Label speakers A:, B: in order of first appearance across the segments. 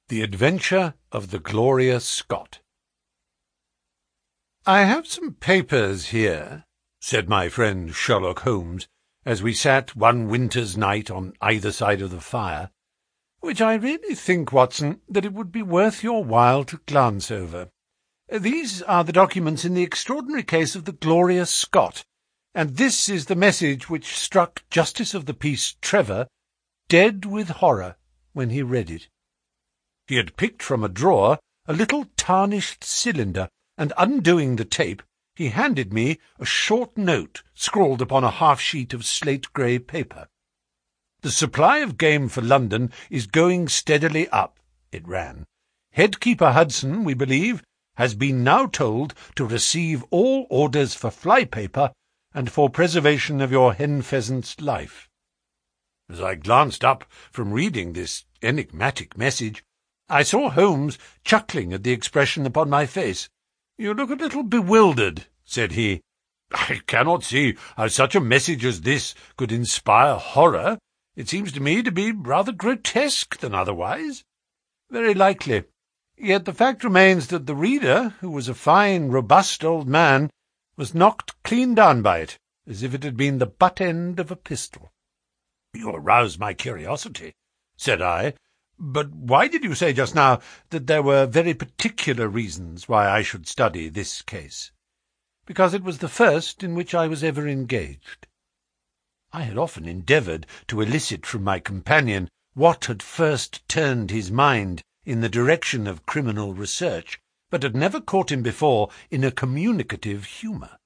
A: The Adventure of the Gloria Scott. "I have some papers here," said my friend Sherlock Holmes, as we sat one winter's night on either side of the fire, "which I really think, Watson, that it would be worth your while to glance over. These are the documents in the extraordinary case of the Gloria Scott, and this is the message which struck Justice of the Peace Trevor dead with horror when he read it." He had picked from a drawer a little tarnished cylinder, and undoing the tape, he handed me a short note scrawled upon a half-sheet of slate-grey paper. "The supply of game for London is going steadily up," it ran. "Headkeeper Hudson, we believe, has been now told to receive all orders for fly-paper and for preservation of your hen-pheasant's life." As I glanced up from reading this enigmatic message, I saw Holmes chuckling at the expression upon my face. "You look a little bewildered," said he. "I cannot see how such a message as this could inspire horror. It seems to me to be rather grotesque than otherwise." "Very likely. Yet the fact remains that the reader, who was a fine, robust old man, was knocked clean down by it, as if it had been the butt-end of a pistol." "You arouse my curiosity," said I. "But why did you say just now that there were very particular reasons why I should study this case?" "Because it was the first in which I was ever engaged." I had often endeavoured to elicit from my companion what had first turned his mind in the direction of criminal research, but had never caught him before in a communicative humour.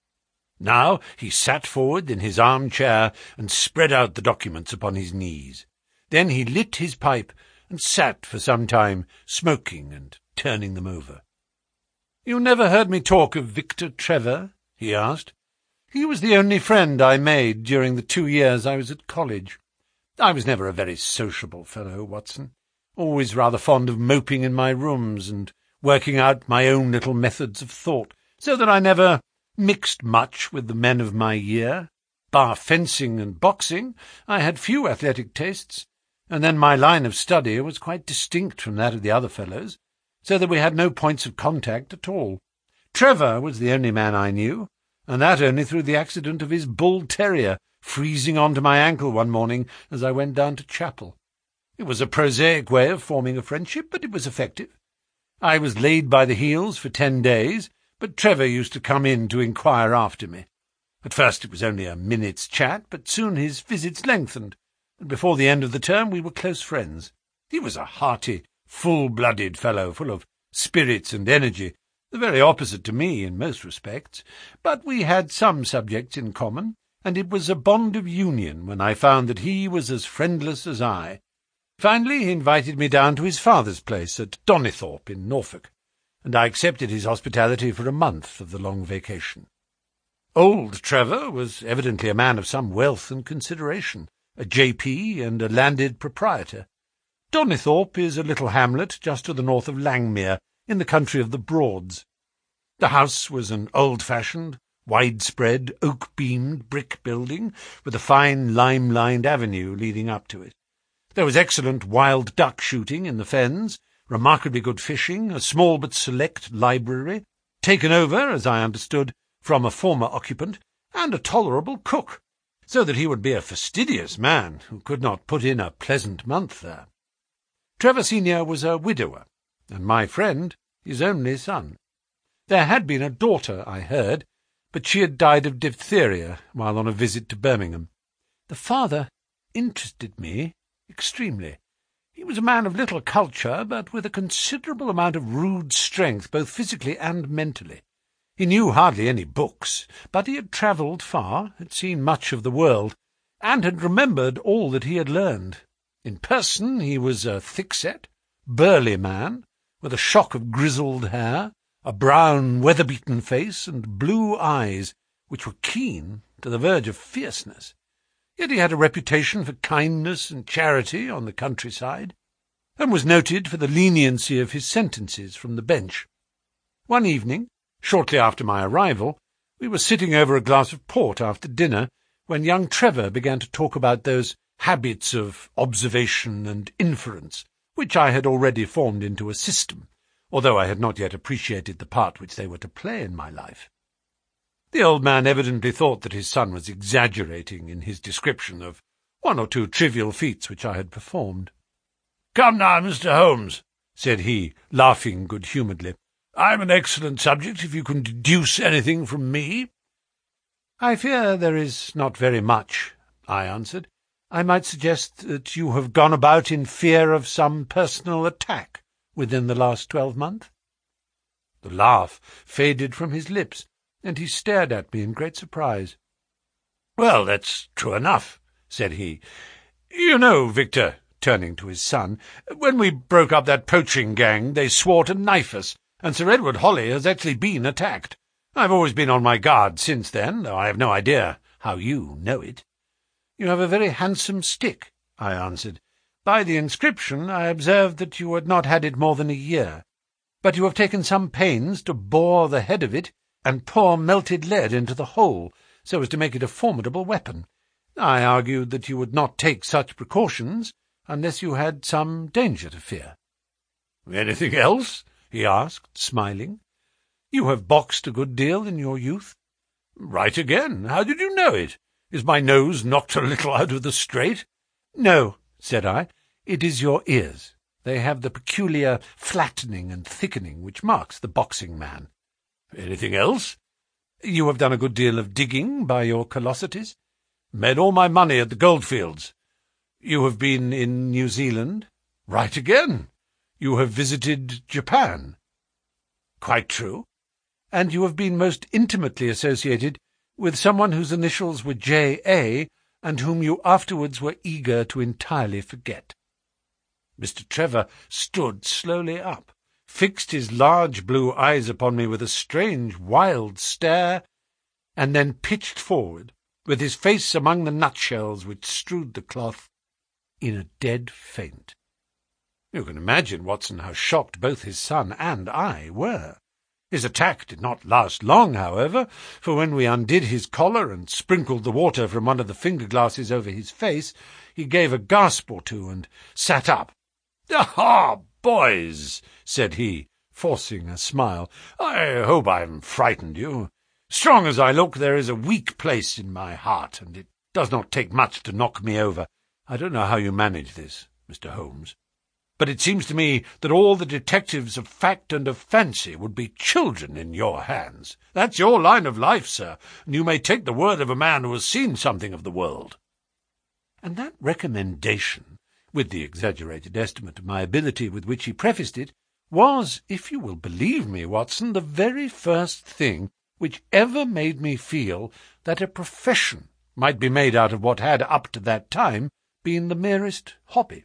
A: Now he sat forward in his armchair and spread out the documents upon his knees. Then he lit his pipe and sat for some time, smoking and turning them over. "You never heard me talk of Victor Trevor?" he asked. "He was the only friend I made during the 2 years I was at college. I was never a very sociable fellow, Watson, always rather fond of moping in my rooms and working out my own little methods of thought, so that I never mixed much with the men of my year. Bar fencing and boxing, I had few athletic tastes, and then my line of study was quite distinct from that of the other fellows, so that we had no points of contact at all. Trevor was the only man I knew, and that only through the accident of his bull-terrier freezing on to my ankle one morning as I went down to chapel. It was a prosaic way of forming a friendship, but it was effective. I was laid by the heels for 10 days, but Trevor used to come in to inquire after me. At first it was only a minute's chat, but soon his visits lengthened, and before the end of the term we were close friends. He was a hearty, full-blooded fellow, full of spirits and energy, the very opposite to me in most respects, but we had some subjects in common, and it was a bond of union when I found that he was as friendless as I. Finally he invited me down to his father's place at Donnithorpe in Norfolk, and I accepted his hospitality for a month of the long vacation. Old Trevor was evidently a man of some wealth and consideration, a J.P. and a landed proprietor. Donnithorpe is a little hamlet just to the north of Langmere, in the country of the Broads. The house was an old-fashioned, widespread, oak-beamed brick building, with a fine lime-lined avenue leading up to it. There was excellent wild duck shooting in the fens, remarkably good fishing, a small but select library, taken over, as I understood, from a former occupant, and a tolerable cook, so that he would be a fastidious man who could not put in a pleasant month there. Trevor Senior was a widower, and my friend his only son. There had been a daughter, I heard, but she had died of diphtheria while on a visit to Birmingham. The father interested me extremely. He was a man of little culture, but with a considerable amount of rude strength, both physically and mentally. He knew hardly any books, but he had travelled far, had seen much of the world, and had remembered all that he had learned. In person he was a thick-set, burly man, with a shock of grizzled hair, a brown, weather-beaten face, and blue eyes, which were keen to the verge of fierceness. Yet he had a reputation for kindness and charity on the countryside, and was noted for the leniency of his sentences from the bench. One evening, shortly after my arrival, we were sitting over a glass of port after dinner, when young Trevor began to talk about those habits of observation and inference which I had already formed into a system, although I had not yet appreciated the part which they were to play in my life. The old man evidently thought that his son was exaggerating in his description of one or two trivial feats which I had performed. "Come now, Mr. Holmes," said he, laughing good-humouredly. "I'm an excellent subject if you can deduce anything from me." "I fear there is not very much," I answered. "I might suggest that you have gone about in fear of some personal attack within the last 12 months. The laugh faded from his lips, and he stared at me in great surprise. "Well, that's true enough," said he. "You know, Victor," turning to his son, "when we broke up that poaching gang, they swore to knife us, and Sir Edward Holly has actually been attacked. I've always been on my guard since then, though I have no idea how you know it." "You have a very handsome stick," I answered. "By the inscription I observed that you had not had it more than a year, but you have taken some pains to bore the head of it and pour melted lead into the hole, so as to make it a formidable weapon. I argued that you would not take such precautions unless you had some danger to fear." "Anything else?" he asked, smiling. "You have boxed a good deal in your youth." "Right again. How did you know it? Is my nose knocked a little out of the straight?" "No," said I. "It is your ears. They have the peculiar flattening and thickening which marks the boxing man." "Anything else?" "You have done a good deal of digging by your callosities." "Made all my money at the goldfields." "You have been in New Zealand." "Right again. You have visited Japan." "Quite true." "And you have been most intimately associated with someone whose initials were J.A., and whom you afterwards were eager to entirely forget." Mr. Trevor stood slowly up, fixed his large blue eyes upon me with a strange, wild stare, and then pitched forward, with his face among the nutshells which strewed the cloth, in a dead faint. You can imagine, Watson, how shocked both his son and I were. His attack did not last long, however, for when we undid his collar and sprinkled the water from one of the finger-glasses over his face, he gave a gasp or two and sat up. "Ah, boys," said he, forcing a smile, "I hope I haven't frightened you. Strong as I look, there is a weak place in my heart, and it does not take much to knock me over. I don't know how you manage this, Mr. Holmes, but it seems to me that all the detectives of fact and of fancy would be children in your hands. That's your line of life, sir, and you may take the word of a man who has seen something of the world." And that recommendation, with the exaggerated estimate of my ability with which he prefaced it, was, if you will believe me, Watson, the very first thing which ever made me feel that a profession might be made out of what had, up to that time, been the merest hobby.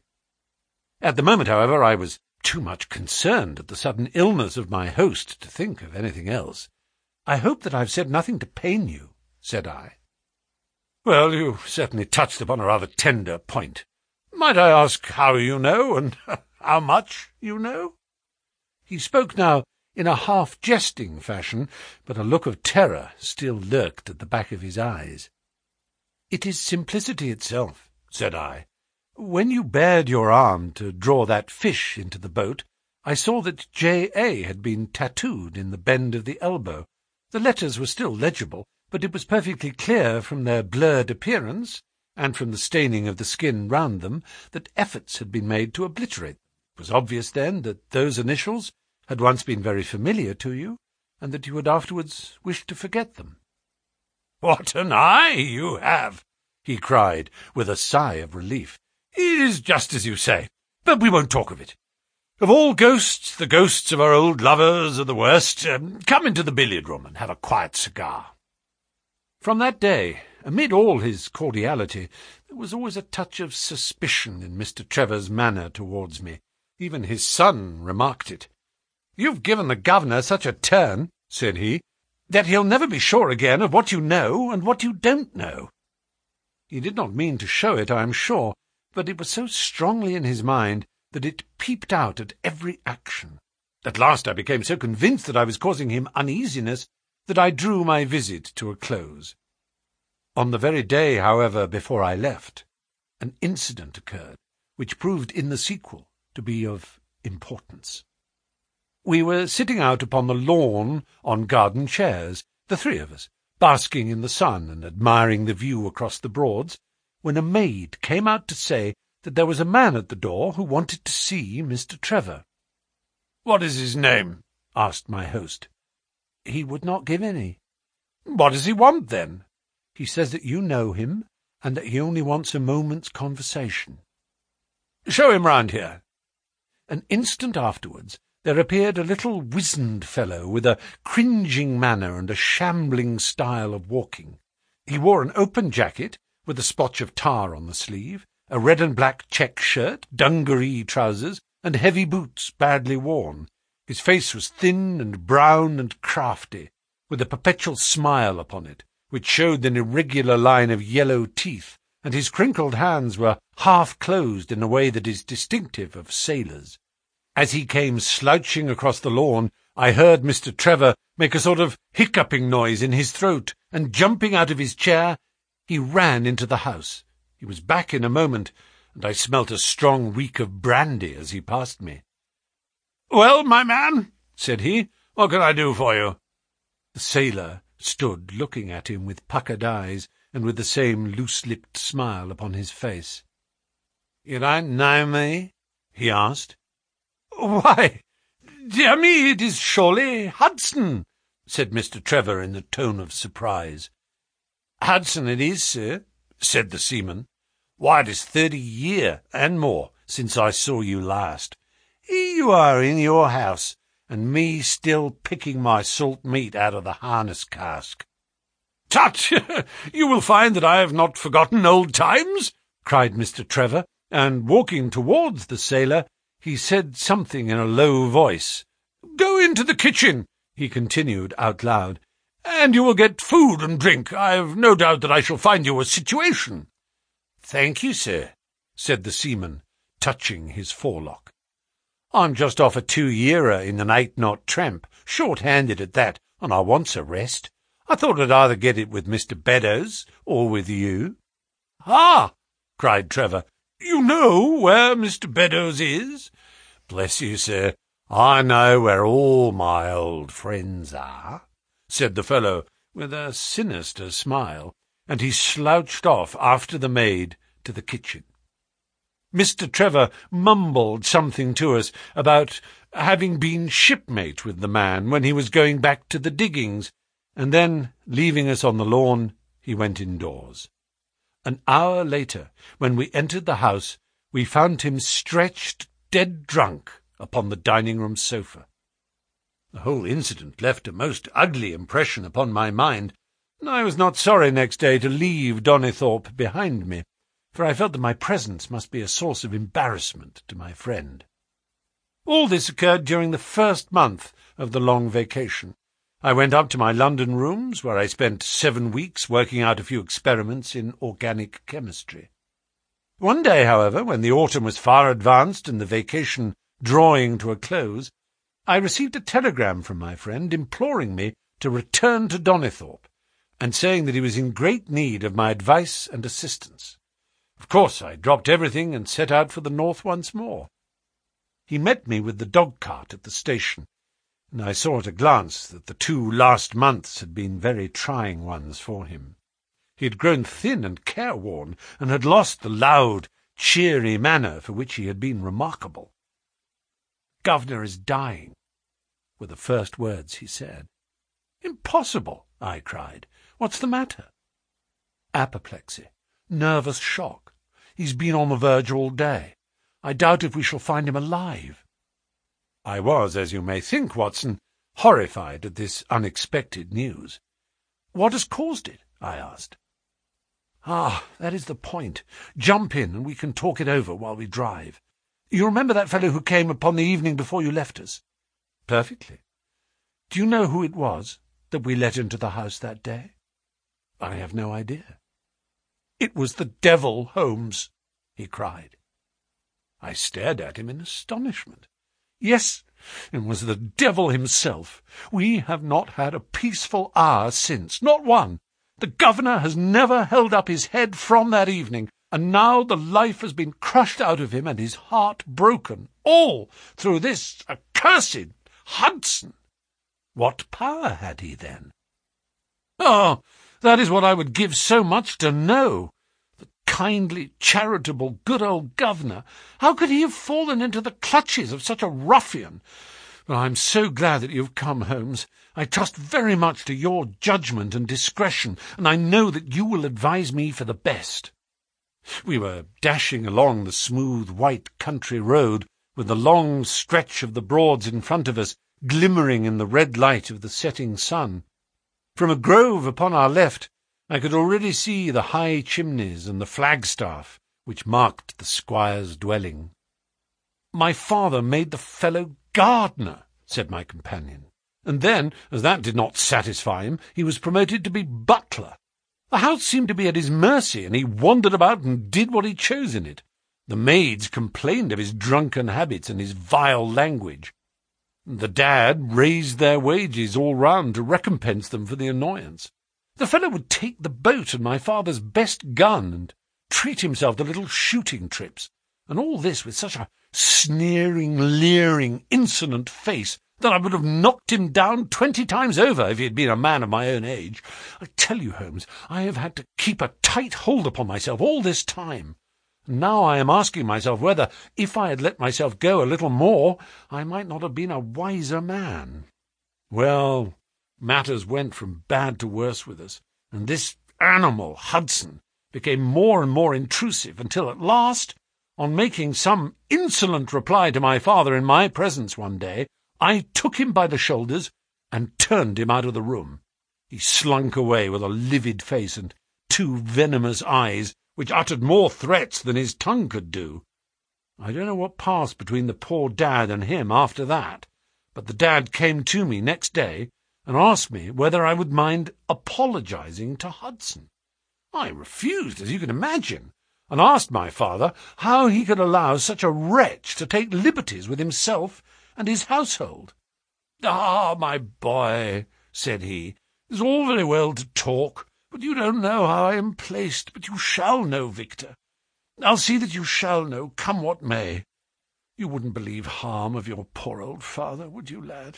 A: At the moment, however, I was too much concerned at the sudden illness of my host to think of anything else. "I hope that I have said nothing to pain you," said I. "Well, you certainly touched upon a rather tender point. Might I ask how you know, and how much you know?" He spoke now in a half-jesting fashion, but a look of terror still lurked at the back of his eyes. "It is simplicity itself," said I. "When you bared your arm to draw that fish into the boat, I saw that J.A. had been tattooed in the bend of the elbow. The letters were still legible, but it was perfectly clear from their blurred appearance, and from the staining of the skin round them, that efforts had been made to obliterate them. It was obvious, then, that those initials had once been very familiar to you, and that you had afterwards wished to forget them." "What an eye you have!" he cried, with a sigh of relief. "It is just as you say, but we won't talk of it. Of all ghosts, the ghosts of our old lovers are the worst. Come into the billiard-room and have a quiet cigar." From that day, amid all his cordiality, there was always a touch of suspicion in Mr. Trevor's manner towards me. Even his son remarked it. "You've given the governor such a turn," said he, "that he'll never be sure again of what you know and what you don't know." He did not mean to show it, I am sure, but it was so strongly in his mind that it peeped out at every action. At last I became so convinced that I was causing him uneasiness that I drew my visit to a close. On the very day, however, before I left, an incident occurred which proved in the sequel to be of importance. We were sitting out upon the lawn on garden chairs, the three of us, basking in the sun and admiring the view across the Broads, when a maid came out to say that there was a man at the door who wanted to see Mr. Trevor. "What is his name?" asked my host. "He would not give any." "What does he want, then?" "He says that you know him, and that he only wants a moment's conversation." "Show him round here." An instant afterwards there appeared a little wizened fellow with a cringing manner and a shambling style of walking. He wore an open jacket with a splotch of tar on the sleeve, a red and black check shirt, dungaree trousers, and heavy boots badly worn. His face was thin and brown and crafty, with a perpetual smile upon it, which showed an irregular line of yellow teeth, and his crinkled hands were half closed in a way that is distinctive of sailors. As he came slouching across the lawn, I heard Mr. Trevor make a sort of hiccuping noise in his throat, and jumping out of his chair, he ran into the house. He was back in a moment, and I smelt a strong reek of brandy as he passed me. "Well, my man," said he, "what can I do for you?" The sailor stood looking at him with puckered eyes, and with the same loose-lipped smile upon his face. "You don't know me?" he asked. "Why, dear me, it is surely Hudson," said Mr. Trevor in a tone of surprise. "Hudson it is, sir," said the seaman. "Why, it is 30 year and more since I saw you last. Here you are in your house, and me still picking my salt meat out of the harness cask." "Tut! You will find that I have not forgotten old times," cried Mr. Trevor, and walking towards the sailor, he said something in a low voice. "Go into the kitchen," he continued out loud, "and you will get food and drink. I have no doubt that I shall find you a situation." "Thank you, sir," said the seaman, touching his forelock. "I'm just off a 2-yearer in an 8-knot tramp, short-handed at that, and I wants a rest. I thought I'd either get it with Mr. Beddoes or with you." "Ah!" cried Trevor. "You know where Mr. Beddoes is?" "Bless you, sir, I know where all my old friends are," said the fellow, with a sinister smile, and he slouched off after the maid to the kitchen. Mr. Trevor mumbled something to us about having been shipmate with the man when he was going back to the diggings, and then, leaving us on the lawn, he went indoors. An hour later, when we entered the house, we found him stretched dead drunk upon the dining-room sofa. The whole incident left a most ugly impression upon my mind, and I was not sorry next day to leave Donnithorpe behind me, for I felt that my presence must be a source of embarrassment to my friend. All this occurred during the first month of the long vacation. I went up to my London rooms, where I spent 7 weeks working out a few experiments in organic chemistry. One day, however, when the autumn was far advanced and the vacation drawing to a close, I received a telegram from my friend imploring me to return to Donnithorpe, and saying that he was in great need of my advice and assistance. Of course, I dropped everything and set out for the north once more. He met me with the dog-cart at the station, and I saw at a glance that the 2 last months had been very trying ones for him. He had grown thin and careworn, and had lost the loud, cheery manner for which he had been remarkable. "Governor is dying," were the first words he said. "Impossible!" I cried. "What's the matter?" "Apoplexy. Nervous shock. He's been on the verge all day. I doubt if we shall find him alive." I was, as you may think, Watson, horrified at this unexpected news. "What has caused it?" I asked. "Ah, that is the point. Jump in, and we can talk it over while we drive. You remember that fellow who came upon the evening before you left us?" "Perfectly." "Do you know who it was that we let into the house that day?" "I have no idea." "It was the devil, Holmes," he cried. I stared at him in astonishment. "Yes, it was the devil himself. We have not had a peaceful hour since, not one. The governor has never held up his head from that evening. and now the life has been crushed out of him and his heart broken, all through this accursed Hudson. What power had he then? Oh, that is what I would give so much to know. The kindly, charitable, good old governor. How could he have fallen into the clutches of such a ruffian? Well, I'm so glad that you've come, Holmes. I trust very much to your judgment and discretion, and I know that you will advise me for the best. We were dashing along the smooth white country road, with the long stretch of the Broads in front of us glimmering in the red light of the setting sun. From a grove upon our left I could already see the high chimneys and the flagstaff which marked the squire's dwelling. "My father made the fellow gardener," said my companion, "and then, as that did not satisfy him, he was promoted to be butler. The house seemed to be at his mercy, and he wandered about and did what he chose in it. The maids complained of his drunken habits and his vile language. The dad raised their wages all round to recompense them for the annoyance. The fellow would take the boat and my father's best gun and treat himself to little shooting trips, and all this with such a sneering, leering, insolent face that I would have knocked him down 20 times over if he had been a man of my own age. I tell you, Holmes, I have had to keep a tight hold upon myself all this time. Now I am asking myself whether, if I had let myself go a little more, I might not have been a wiser man. Well, matters went from bad to worse with us, and this animal, Hudson, became more and more intrusive until at last, on making some insolent reply to my father in my presence one day, I took him by the shoulders and turned him out of the room. He slunk away with a livid face and 2 venomous eyes, which uttered more threats than his tongue could do. I don't know what passed between the poor dad and him after that, but the dad came to me next day and asked me whether I would mind apologizing to Hudson. I refused, as you can imagine, and asked my father how he could allow such a wretch to take liberties with himself and his household. "Ah, my boy," said he, "it's all very well to talk, but you don't know how I am placed. But you shall know, Victor. I'll see that you shall know, come what may. You wouldn't believe harm of your poor old father, would you, lad?"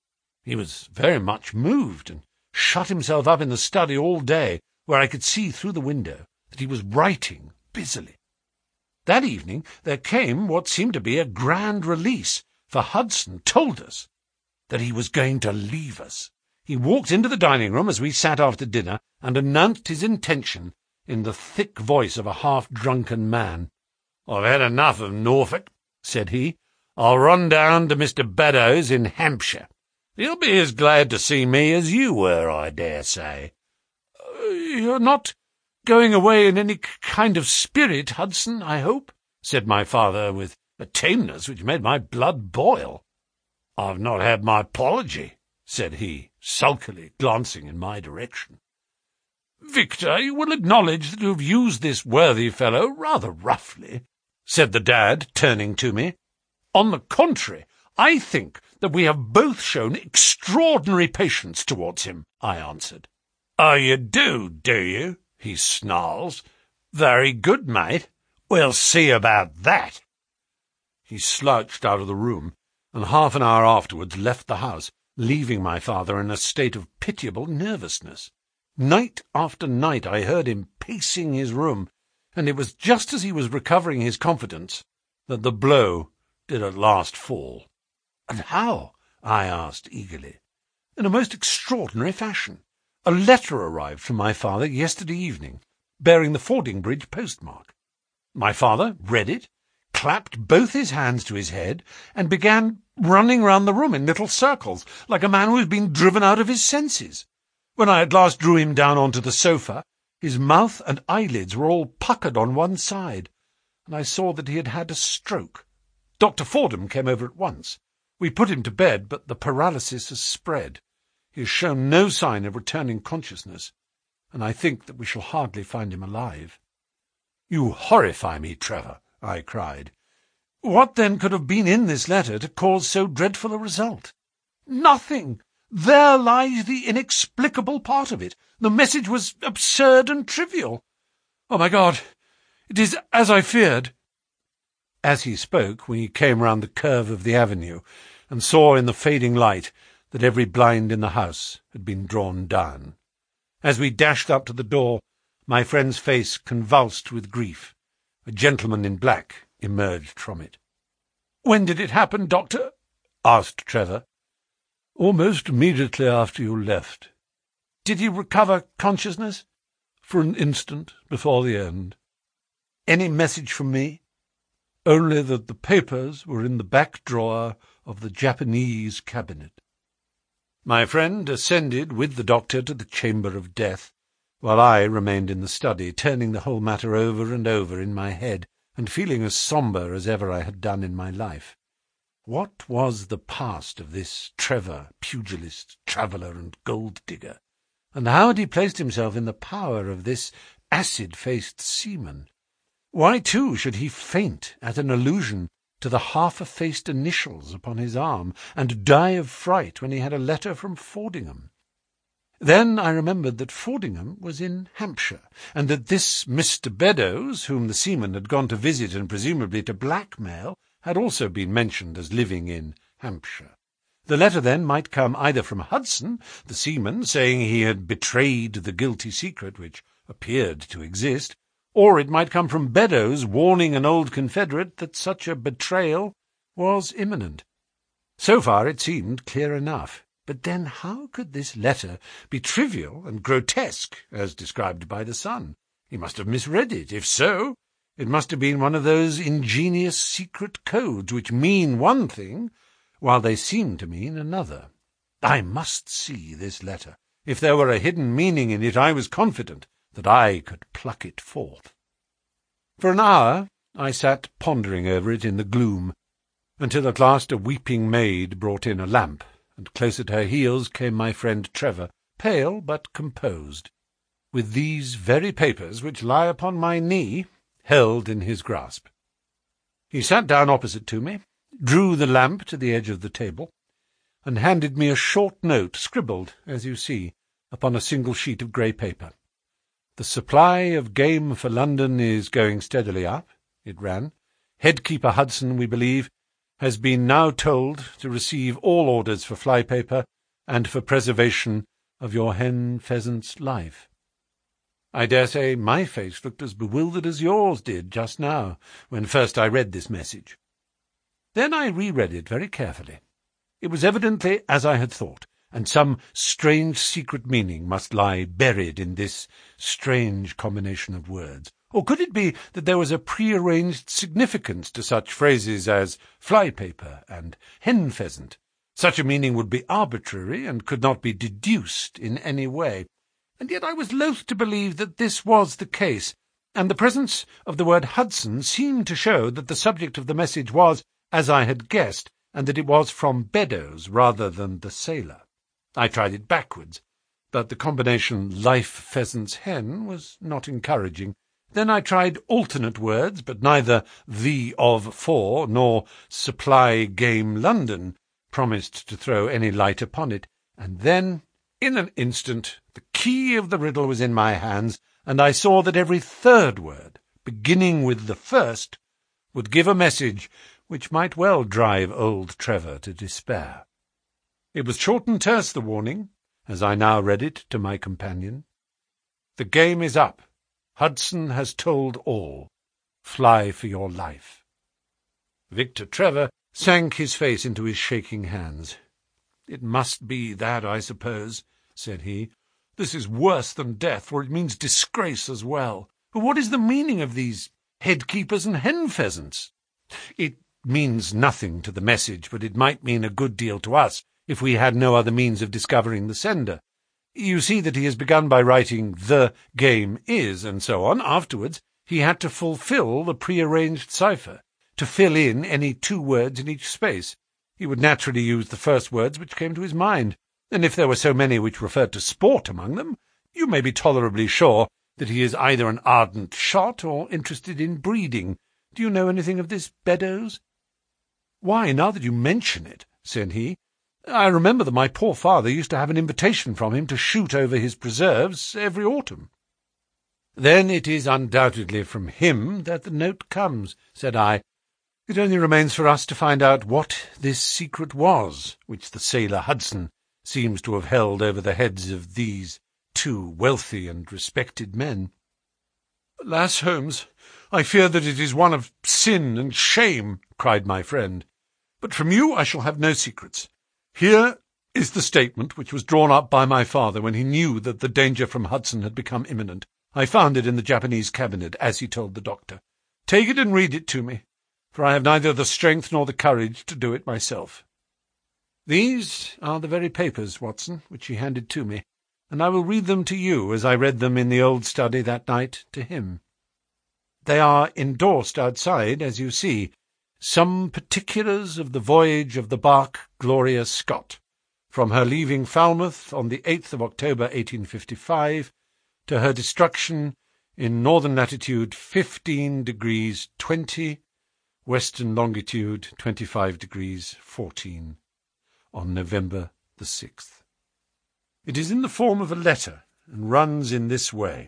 A: He was very much moved, and shut himself up in the study all day, where I could see through the window that he was writing busily. That evening there came what seemed to be a grand release, for Hudson told us that he was going to leave us. He walked into the dining-room as we sat after dinner, and announced his intention in the thick voice of a half-drunken man. "I've had enough of Norfolk," said he. "I'll run down to Mr. Beddoes in Hampshire. He'll be as glad to see me as you were, I dare say." "You're not going away in any kind of spirit, Hudson, I hope?" said my father, with a tameness which made my blood boil. "I've not had my apology," said he, sulkily, glancing in my direction. "Victor, you will acknowledge that you have used this worthy fellow rather roughly," said the dad, turning to me. "On the contrary, I think that we have both shown extraordinary patience towards him," I answered. "Oh, you do you?" he snarls. "Very good, mate. We'll see about that." He slouched out of the room, and half an hour afterwards left the house, leaving my father in a state of pitiable nervousness. Night after night I heard him pacing his room, and it was just as he was recovering his confidence that the blow did at last fall. "And how?" I asked eagerly. "In a most extraordinary fashion. A letter arrived from my father yesterday evening, bearing the Fordingbridge postmark. My father read it, clapped both his hands to his head, and began running round the room in little circles, like a man who has been driven out of his senses. When I at last drew him down onto the sofa, his mouth and eyelids were all puckered on one side, and I saw that he had had a stroke. Dr. Fordham came over at once. We put him to bed, but the paralysis has spread. He has shown no sign of returning consciousness, and I think that we shall hardly find him alive." "You horrify me, Trevor," I cried. "What then could have been in this letter to cause so dreadful a result?" "Nothing. There lies the inexplicable part of it. The message was absurd and trivial. Oh, my God, It is as I feared." As he spoke, we came round the curve of the avenue, and saw in the fading light that every blind in the house had been drawn down. As we dashed up to the door, my friend's face convulsed with grief. A gentleman in black emerged from it. "When did it happen, Doctor?" asked Trevor. "Almost immediately after you left." "Did he recover consciousness?" "For an instant before the end." "Any message from me?" "Only that the papers were in the back drawer of the Japanese cabinet." My friend ascended with the doctor to the chamber of death, while I remained in the study, turning the whole matter over and over in my head, and feeling as sombre as ever I had done in my life. What was the past of this Trevor, pugilist, traveller, and gold-digger? And how had he placed himself in the power of this acid-faced seaman? Why, too, should he faint at an allusion to the half-effaced initials upon his arm, and die of fright when he had a letter from Fordingham? Then I remembered that Fordingham was in Hampshire, and that this Mr. Beddoes, whom the seaman had gone to visit and presumably to blackmail, had also been mentioned as living in Hampshire. The letter, then, might come either from Hudson, the seaman, saying he had betrayed the guilty secret which appeared to exist, or it might come from Beddoes warning an old confederate that such a betrayal was imminent. So far it seemed clear enough. But then how could this letter be trivial and grotesque, as described by the Sun? He must have misread it. If so, it must have been one of those ingenious secret codes which mean one thing, while they seem to mean another. I must see this letter. If there were a hidden meaning in it, I was confident that I could pluck it forth. For an hour I sat pondering over it in the gloom, until at last a weeping maid brought in a lamp, and close at her heels came my friend Trevor, pale but composed, with these very papers which lie upon my knee held in his grasp. He sat down opposite to me, drew the lamp to the edge of the table, and handed me a short note, scribbled, as you see, upon a single sheet of grey paper. "The supply of game for London is going steadily up," it ran. "Headkeeper Hudson, we believe, has been now told to receive all orders for flypaper and for preservation of your hen pheasant's life." I dare say my face looked as bewildered as yours did just now, when first I read this message. Then I reread it very carefully. It was evidently as I had thought, and some strange secret meaning must lie buried in this strange combination of words. Or could it be that there was a prearranged significance to such phrases as flypaper and hen-pheasant? Such a meaning would be arbitrary and could not be deduced in any way. And yet I was loath to believe that this was the case, and the presence of the word Hudson seemed to show that the subject of the message was, as I had guessed, and that it was from Beddoes rather than the sailor. I tried it backwards, but the combination life-pheasants-hen was not encouraging. Then I tried alternate words, but neither the of for nor supply game London promised to throw any light upon it. And then, in an instant, the key of the riddle was in my hands, and I saw that every third word, beginning with the first, would give a message which might well drive old Trevor to despair. It was short and terse, the warning, as I now read it to my companion. "The game is up. Hudson has told all. Fly for your life." Victor Trevor sank his face into his shaking hands. "It must be that, I suppose," said he. "This is worse than death, for it means disgrace as well. But what is the meaning of these headkeepers and hen-pheasants? It means nothing to the message, but it might mean a good deal to us if we had no other means of discovering the sender. You see that he has begun by writing 'the game is,' and so on. Afterwards he had to fulfil the prearranged cipher, to fill in any 2 words in each space. He would naturally use the first words which came to his mind, and if there were so many which referred to sport among them, you may be tolerably sure that he is either an ardent shot or interested in breeding. Do you know anything of this Beddoes?" "Why, now that you mention it," said he, "I remember that my poor father used to have an invitation from him to shoot over his preserves every autumn." "Then it is undoubtedly from him that the note comes," said I. "It only remains for us to find out what this secret was which the sailor Hudson seems to have held over the heads of these two wealthy and respected men." "Alas, Holmes, I fear that it is one of sin and shame," cried my friend. "But from you I shall have no secrets. Here is the statement which was drawn up by my father when he knew that the danger from Hudson had become imminent. I found it in the Japanese cabinet, as he told the doctor. Take it and read it to me, for I have neither the strength nor the courage to do it myself." "These are the very papers, Watson, which he handed to me, and I will read them to you as I read them in the old study that night to him. They are endorsed outside, as you see, 'Some particulars of the voyage of the bark Gloria Scott, from her leaving Falmouth on the 8th of October 1855 to her destruction in northern latitude 15 degrees 20, western longitude 25 degrees 14, on November the 6th. It is in the form of a letter, and runs in this way.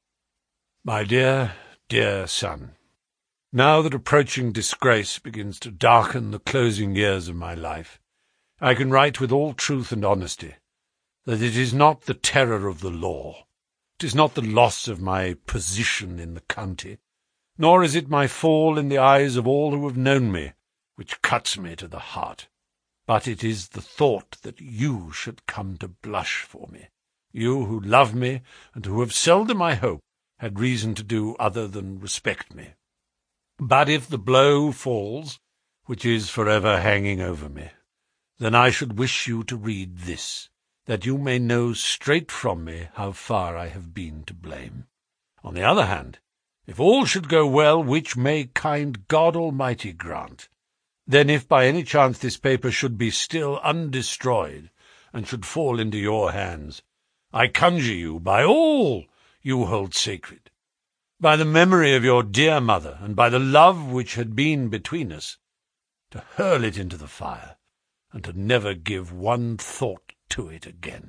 A: My dear, dear son, now that approaching disgrace begins to darken the closing years of my life, I can write with all truth and honesty that it is not the terror of the law, it is not the loss of my position in the county, nor is it my fall in the eyes of all who have known me, which cuts me to the heart. But it is the thought that you should come to blush for me, you who love me, and who have seldom, I hope, had reason to do other than respect me. But if the blow falls, which is forever hanging over me, then I should wish you to read this, that you may know straight from me how far I have been to blame. On the other hand, if all should go well, which may kind God Almighty grant, then if by any chance this paper should be still undestroyed, and should fall into your hands, I conjure you, by all you hold sacred, by the memory of your dear mother, and by the love which had been between us, to hurl it into the fire, and to never give one thought to it again.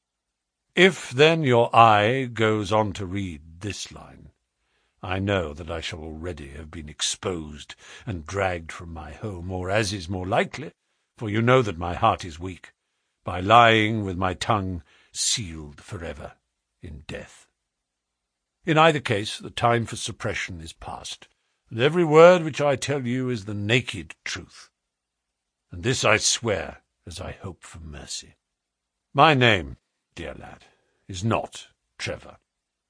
A: If then your eye goes on to read this line, I know that I shall already have been exposed and dragged from my home, or, as is more likely, for you know that my heart is weak, by lying with my tongue sealed forever in death. In either case, the time for suppression is past, and every word which I tell you is the naked truth. And this I swear, as I hope for mercy. My name, dear lad, is not Trevor.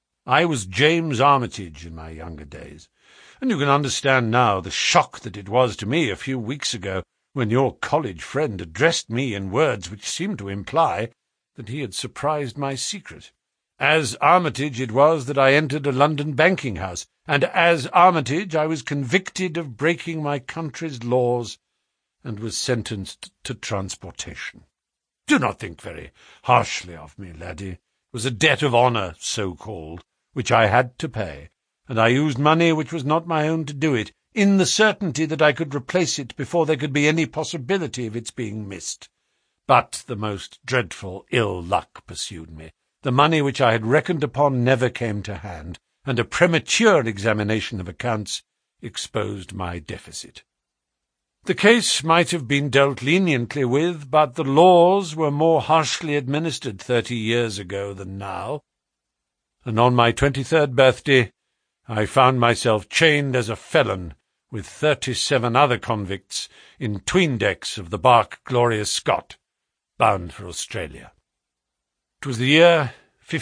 A: I was James Armitage in my younger days, and you can understand now the shock that it was to me a few weeks ago when your college friend addressed me in words which seemed to imply that he had surprised my secret. As Armitage it was that I entered a London banking-house, and as Armitage I was convicted of breaking my country's laws and was sentenced to transportation. Do not think very harshly of me, laddie. It was a debt of honour, so-called, which I had to pay, and I used money which was not my own to do it, in the certainty that I could replace it before there could be any possibility of its being missed. But the most dreadful ill luck pursued me. The money which I had reckoned upon never came to hand, and a premature examination of accounts exposed my deficit. The case might have been dealt leniently with, but the laws were more harshly administered 30 years ago than now, and on my 23rd birthday I found myself chained as a felon with 37 other convicts in 'tween decks of the bark Gloria Scott, bound for Australia. It was the year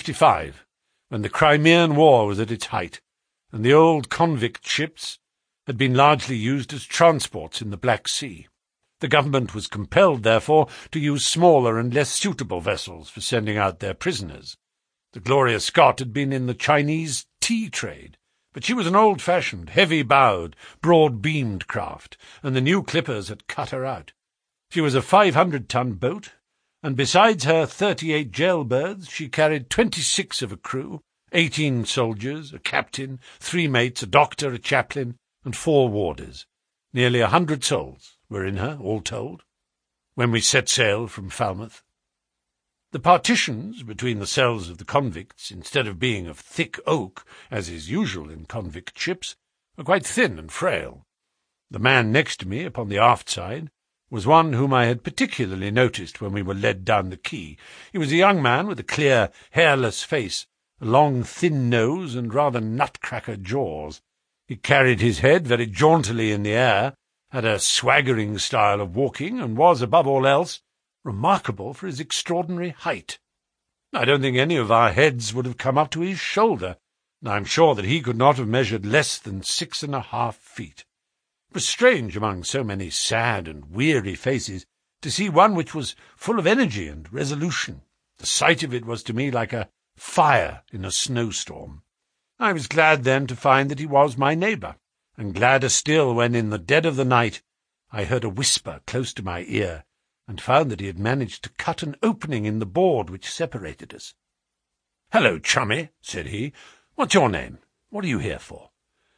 A: 55, when the Crimean War was at its height, and the old convict ships had been largely used as transports in the Black Sea. The government was compelled, therefore, to use smaller and less suitable vessels for sending out their prisoners. The Gloria Scott had been in the Chinese tea trade, but she was an old-fashioned, heavy-bowed, broad-beamed craft, and the new clippers had cut her out. She was a 500-ton boat, and besides her 38 jailbirds, she carried 26 of a crew, 18 soldiers, a captain, 3 mates, a doctor, a chaplain, and 4 warders. Nearly 100 souls were in her, all told, when we set sail from Falmouth. The partitions between the cells of the convicts, instead of being of thick oak, as is usual in convict ships, were quite thin and frail. The man next to me upon the aft side was one whom I had particularly noticed when we were led down the quay. He was a young man with a clear, hairless face, a long, thin nose, and rather nutcracker jaws. He carried his head very jauntily in the air, had a swaggering style of walking, and was, above all else, remarkable for his extraordinary height. I don't think any of our heads would have come up to his shoulder, and I am sure that he could not have measured less than 6.5 feet. It was strange, among so many sad and weary faces, to see one which was full of energy and resolution. The sight of it was to me like a fire in a snowstorm. I was glad then to find that he was my neighbour, and gladder still when, in the dead of the night, I heard a whisper close to my ear, and found that he had managed to cut an opening in the board which separated us. "Hello, chummy," said he. "What's your name? What are you here for?"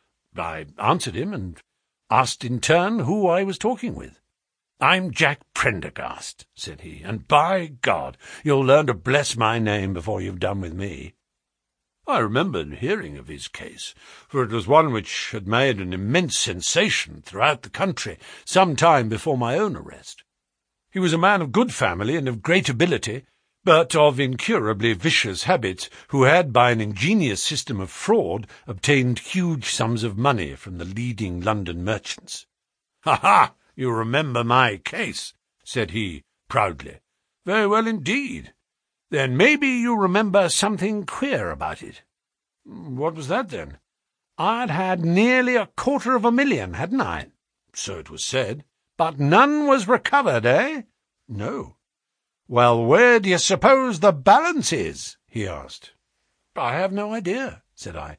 A: I answered him, and asked in turn who I was talking with. "I'm Jack Prendergast," said he, "and by God, you'll learn to bless my name before you've done with me." I remembered hearing of his case, for it was one which had made an immense sensation throughout the country some time before my own arrest. He was a man of good family and of great ability, but of incurably vicious habits, who had, by an ingenious system of fraud, obtained huge sums of money from the leading London merchants. "Ha! You remember my case," said he, proudly. "Very well indeed. Then maybe you remember something queer about it." "What was that, then?" "I'd had nearly 250,000, hadn't I?" "So it was said." "But none was recovered, eh?" "No." "Well, where do you suppose the balance is?" he asked. "I have no idea," said I.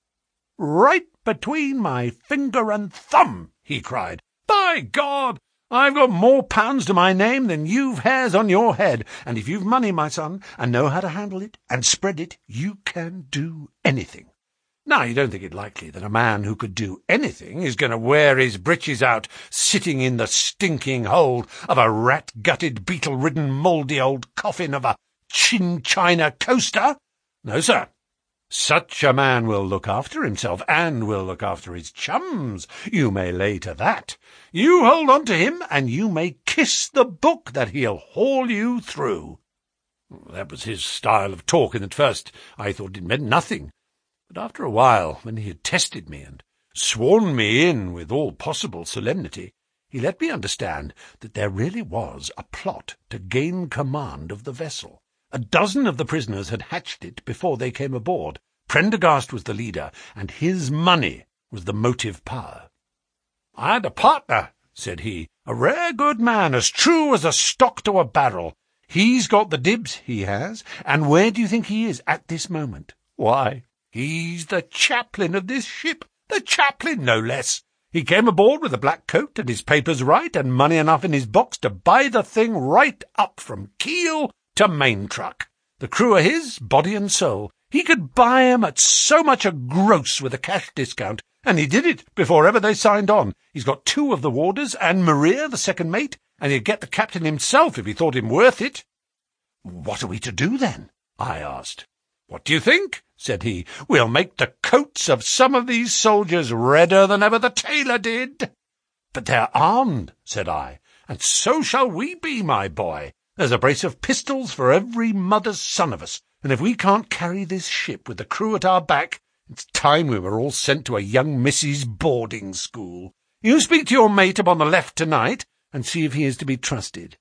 A: "Right between my finger and thumb," he cried. "By God, I've got more pounds to my name than you've hairs on your head, and if you've money, my son, and know how to handle it and spread it, you can do anything. Now, you don't think it likely that a man who could do anything is going to wear his breeches out sitting in the stinking hold of a rat-gutted, beetle-ridden, mouldy old coffin of a chin-china coaster? No, sir. Such a man will look after himself, and will look after his chums, you may lay to that. You hold on to him, and you may kiss the book that he'll haul you through." That was his style of talk, and at first I thought it meant nothing. But after a while, when he had tested me and sworn me in with all possible solemnity, he let me understand that there really was a plot to gain command of the vessel. 12 of the prisoners had hatched it before they came aboard. Prendergast was the leader, and his money was the motive power. "I had a partner," said he, "a rare good man, as true as a stock to a barrel. He's got the dibs, he has, and where do you think he is at this moment? Why, he's the chaplain of this ship, the chaplain, no less. He came aboard with a black coat and his papers right, and money enough in his box to buy the thing right up from keel to main truck. The crew are his, body and soul. He could buy 'em at so much a gross with a cash discount, and he did it before ever they signed on. He's got 2 of the warders, and Maria, the second mate, and he'd get the captain himself if he thought him worth it." "What are we to do, then?" I asked. "What do you think?" said he. "We'll make the coats of some of these soldiers redder than ever the tailor did." "But they're armed," said I. "And so shall we be, my boy. There's a brace of pistols for every mother's son of us, and if we can't carry this ship with the crew at our back, it's time we were all sent to a young missy's boarding school. You speak to your mate upon the left tonight, and see if he is to be trusted."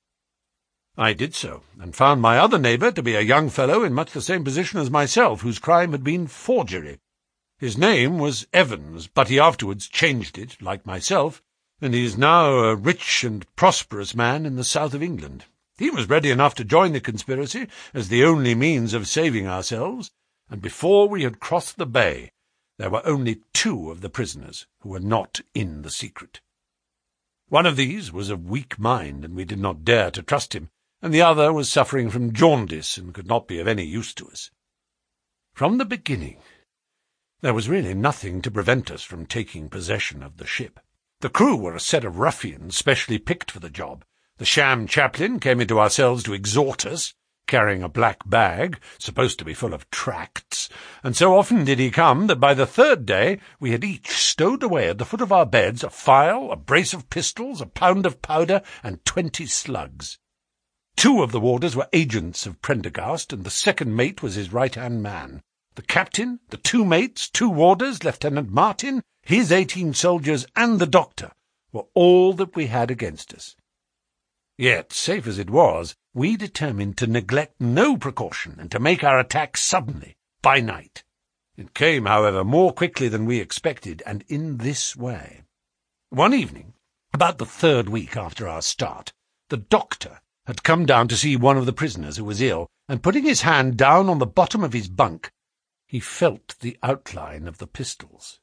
A: I did so, and found my other neighbour to be a young fellow in much the same position as myself, whose crime had been forgery. His name was Evans, but he afterwards changed it, like myself, and he is now a rich and prosperous man in the south of England. He was ready enough to join the conspiracy as the only means of saving ourselves, and before we had crossed the bay, there were only 2 of the prisoners who were not in the secret. One of these was of weak mind, and we did not dare to trust him, and the other was suffering from jaundice and could not be of any use to us. From the beginning, there was really nothing to prevent us from taking possession of the ship. The crew were a set of ruffians specially picked for the job. The sham chaplain came into our cells to exhort us. carrying a black bag, supposed to be full of tracts, and so often did he come that by the third day we had each stowed away at the foot of our beds a file, a brace of pistols, a pound of powder, and 20 slugs. 2 of the warders were agents of Prendergast, and the second mate was his right-hand man. The captain, the 2 mates, 2 warders, Lieutenant Martin, his 18 soldiers, and the doctor were all that we had against us. Yet, safe as it was, we determined to neglect no precaution and to make our attack suddenly, by night. It came, however, more quickly than we expected, and in this way. One evening, about the 3rd week after our start, the doctor had come down to see one of the prisoners who was ill, and putting his hand down on the bottom of his bunk, he felt the outline of the pistols.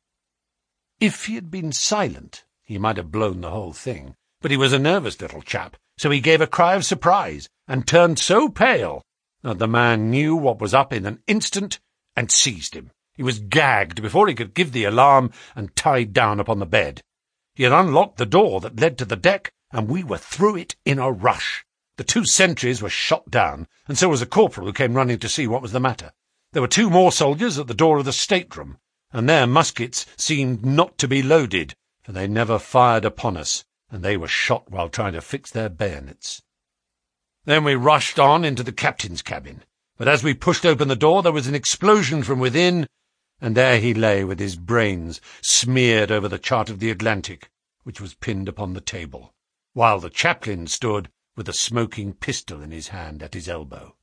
A: If he had been silent, he might have blown the whole thing, but he was a nervous little chap, so he gave a cry of surprise, and turned so pale that the man knew what was up in an instant, and seized him. He was gagged before he could give the alarm, and tied down upon the bed. He had unlocked the door that led to the deck, and we were through it in a rush. The 2 sentries were shot down, and so was a corporal who came running to see what was the matter. There were 2 more soldiers at the door of the stateroom, and their muskets seemed not to be loaded, for they never fired upon us, and they were shot while trying to fix their bayonets. Then we rushed on into the captain's cabin, but as we pushed open the door there was an explosion from within, and there he lay with his brains smeared over the chart of the Atlantic, which was pinned upon the table, while the chaplain stood with a smoking pistol in his hand at his elbow.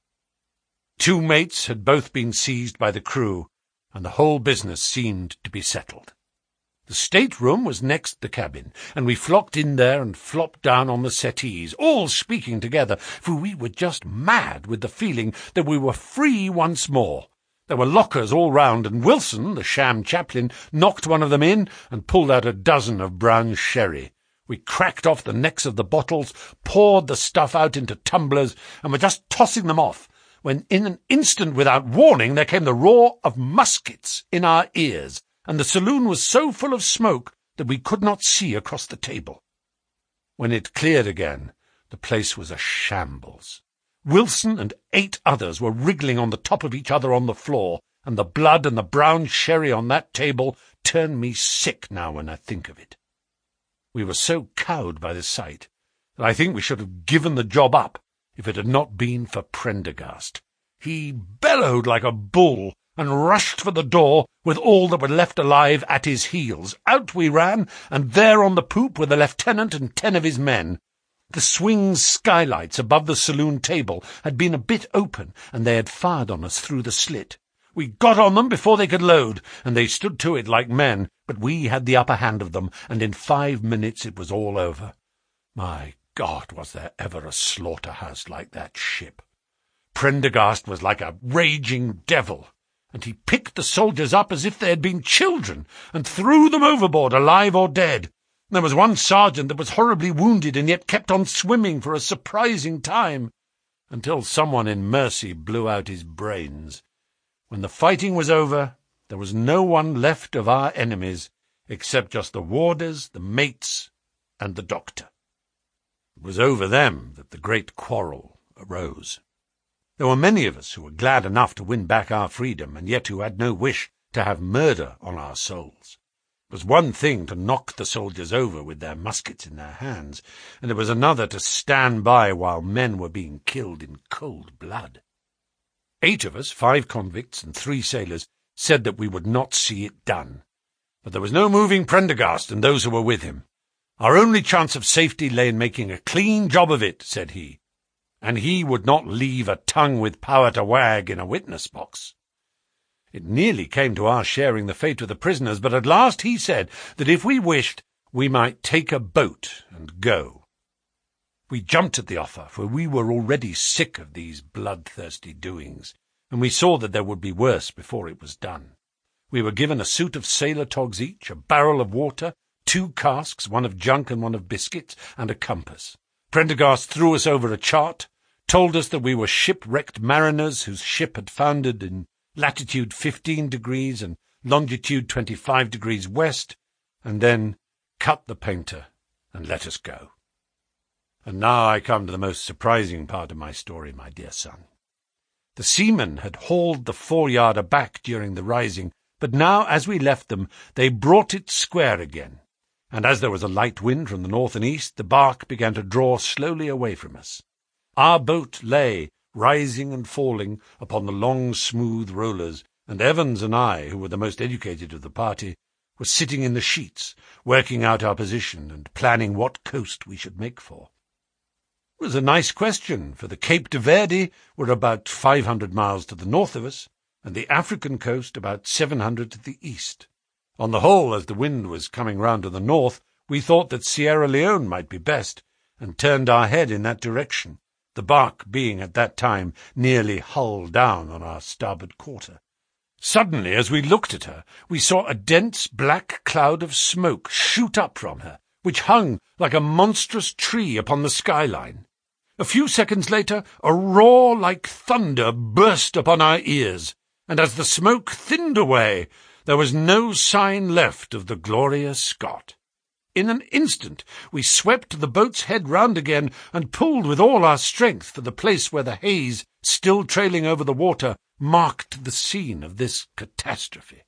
A: 2 mates had both been seized by the crew, and the whole business seemed to be settled. The stateroom was next the cabin, and we flocked in there and flopped down on the settees, all speaking together, for we were just mad with the feeling that we were free once more. There were lockers all round, and Wilson, the sham chaplain, knocked one of them in and pulled out a dozen of brown sherry. We cracked off the necks of the bottles, poured the stuff out into tumblers, and were just tossing them off, when in an instant without warning there came the roar of muskets in our ears, and the saloon was so full of smoke that we could not see across the table. When it cleared again, the place was a shambles. Wilson and 8 others were wriggling on the top of each other on the floor, and the blood and the brown sherry on that table turn me sick now when I think of it. We were so cowed by the sight that I think we should have given the job up if it had not been for Prendergast. He bellowed like a bull and rushed for the door with all that were left alive at his heels. Out we ran, and there on the poop were the lieutenant and 10 of his men. The swing skylights above the saloon table had been a bit open, and they had fired on us through the slit. We got on them before they could load, and they stood to it like men, but we had the upper hand of them, and in 5 minutes it was all over. My God, was there ever a slaughterhouse like that ship? Prendergast was like a raging devil, and he picked the soldiers up as if they had been children, and threw them overboard, alive or dead. There was one sergeant that was horribly wounded, and yet kept on swimming for a surprising time, until someone in mercy blew out his brains. When the fighting was over, there was no one left of our enemies, except just the warders, the mates, and the doctor. It was over them that the great quarrel arose. There were many of us who were glad enough to win back our freedom, and yet who had no wish to have murder on our souls. It was one thing to knock the soldiers over with their muskets in their hands, and it was another to stand by while men were being killed in cold blood. 8 of us, 5 convicts and 3 sailors, said that we would not see it done. But there was no moving Prendergast and those who were with him. Our only chance of safety lay in making a clean job of it, said he, and he would not leave a tongue with power to wag in a witness box. It nearly came to our sharing the fate of the prisoners, but at last he said that if we wished, we might take a boat and go. We jumped at the offer, for we were already sick of these bloodthirsty doings, and we saw that there would be worse before it was done. We were given a suit of sailor togs each, a barrel of water, 2 casks, one of junk and one of biscuits, and a compass. Prendergast threw us over a chart, told us that we were shipwrecked mariners whose ship had foundered in latitude 15 degrees and longitude 25 degrees west, and then cut the painter and let us go. And now I come to the most surprising part of my story, my dear son. The seamen had hauled the foreyard aback during the rising, but now, as we left them, they brought it square again, and as there was a light wind from the north and east, the bark began to draw slowly away from us. Our boat lay, rising and falling, upon the long smooth rollers, and Evans and I, who were the most educated of the party, were sitting in the sheets, working out our position and planning what coast we should make for. It was a nice question, for the Cape de Verde were about 500 miles to the north of us, and the African coast about 700 to the east. On the whole, as the wind was coming round to the north, we thought that Sierra Leone might be best, and turned our head in that direction, the bark being at that time nearly hull down on our starboard quarter. Suddenly, as we looked at her, we saw a dense black cloud of smoke shoot up from her, which hung like a monstrous tree upon the skyline. A few seconds later, a roar like thunder burst upon our ears, and as the smoke thinned away, there was no sign left of the Gloria Scott. In an instant we swept the boat's head round again and pulled with all our strength for the place where the haze, still trailing over the water, marked the scene of this catastrophe.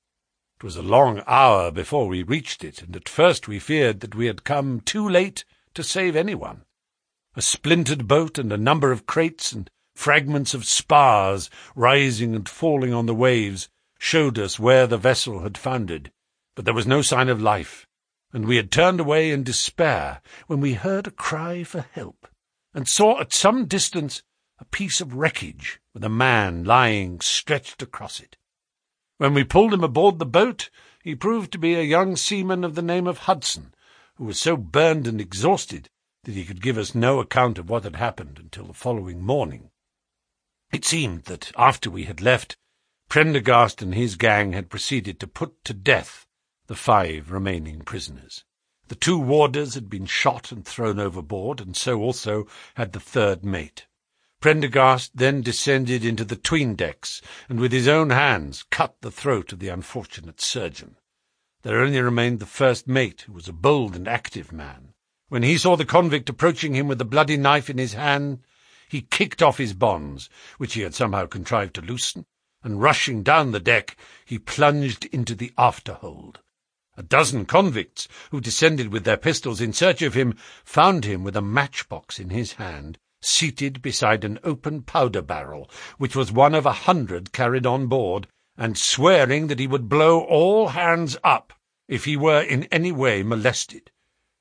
A: It was a long hour before we reached it, and at first we feared that we had come too late to save anyone. A splintered boat and a number of crates and fragments of spars rising and falling on the waves showed us where the vessel had foundered, but there was no sign of life, and we had turned away in despair when we heard a cry for help, and saw at some distance a piece of wreckage with a man lying stretched across it. When we pulled him aboard the boat, he proved to be a young seaman of the name of Hudson, who was so burned and exhausted that he could give us no account of what had happened until the following morning. It seemed that after we had left, Prendergast and his gang had proceeded to put to death the 5 remaining prisoners. The 2 warders had been shot and thrown overboard, and so also had the 3rd mate. Prendergast then descended into the 'tween-decks, and with his own hands cut the throat of the unfortunate surgeon. There only remained the 1st mate, who was a bold and active man. When he saw the convict approaching him with a bloody knife in his hand, he kicked off his bonds, which he had somehow contrived to loosen, and rushing down the deck, he plunged into the after-hold. A dozen convicts, who descended with their pistols in search of him, found him with a matchbox in his hand, seated beside an open powder barrel, which was one of 100 carried on board, and swearing that he would blow all hands up if he were in any way molested.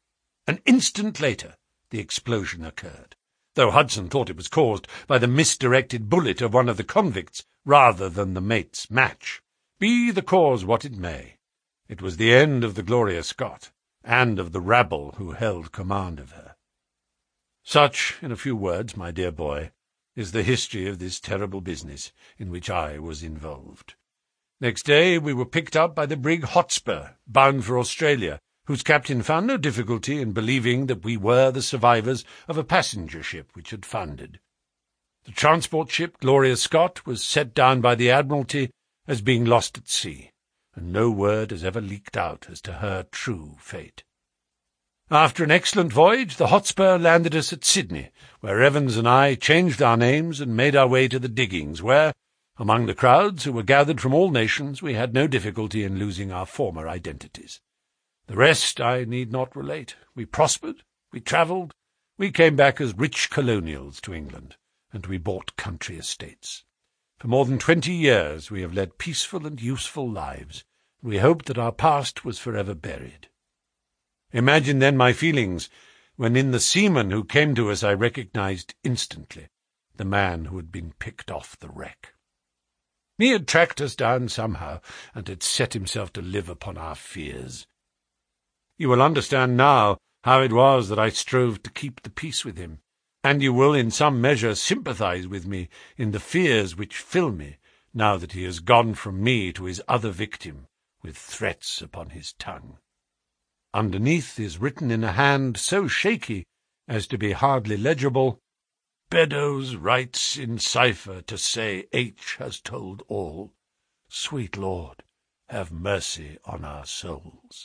A: An instant later the explosion occurred, though Hudson thought it was caused by the misdirected bullet of one of the convicts rather than the mate's match. Be the cause what it may, it was the end of the Gloria Scott, and of the rabble who held command of her. Such, in a few words, my dear boy, is the history of this terrible business in which I was involved. Next day we were picked up by the brig Hotspur, bound for Australia, whose captain found no difficulty in believing that we were the survivors of a passenger ship which had foundered. The transport ship Gloria Scott was set down by the Admiralty as being lost at sea, and no word has ever leaked out as to her true fate. After an excellent voyage, the Hotspur landed us at Sydney, where Evans and I changed our names and made our way to the diggings, where, among the crowds who were gathered from all nations, we had no difficulty in losing our former identities. The rest I need not relate. We prospered, we travelled, we came back as rich colonials to England, and we bought country estates. For more than 20 years we have led peaceful and useful lives. We hoped that our past was forever buried. Imagine then my feelings when in the seaman who came to us I recognized instantly the man who had been picked off the wreck. He had tracked us down somehow, and had set himself to live upon our fears. You will understand now how it was that I strove to keep the peace with him, and you will in some measure sympathize with me in the fears which fill me now that he has gone from me to his other victim with threats upon his tongue. Underneath is written in a hand so shaky as to be hardly legible, "Beddoes writes in cipher to say H has told all. Sweet Lord, have mercy on our souls."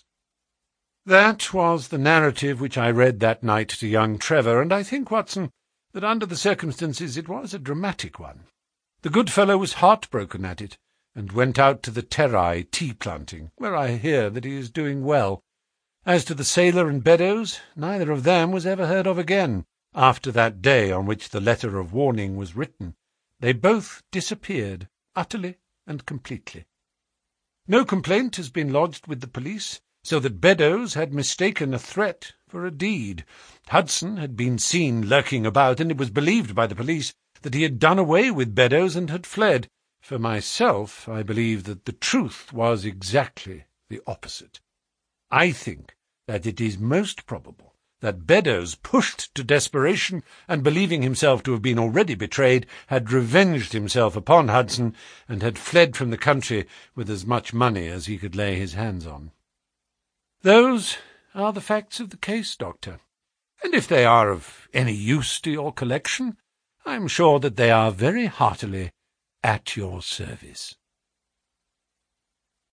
A: That was the narrative which I read that night to young Trevor, and I think, Watson, that under the circumstances it was a dramatic one. The good fellow was heartbroken at it, and went out to the Terai tea-planting, where I hear that he is doing well. As to the sailor and Beddoes, neither of them was ever heard of again, after that day on which the letter of warning was written. They both disappeared, utterly and completely. No complaint has been lodged with the police, so that Beddoes had mistaken a threat for a deed. Hudson had been seen lurking about, and it was believed by the police that he had done away with Beddoes and had fled. For myself, I believe that the truth was exactly the opposite. I think that it is most probable that Beddoes, pushed to desperation, and believing himself to have been already betrayed, had revenged himself upon Hudson, and had fled from the country with as much money as he could lay his hands on. Those are the facts of the case, Doctor, and if they are of any use to your collection, I am sure that they are very heartily at your service.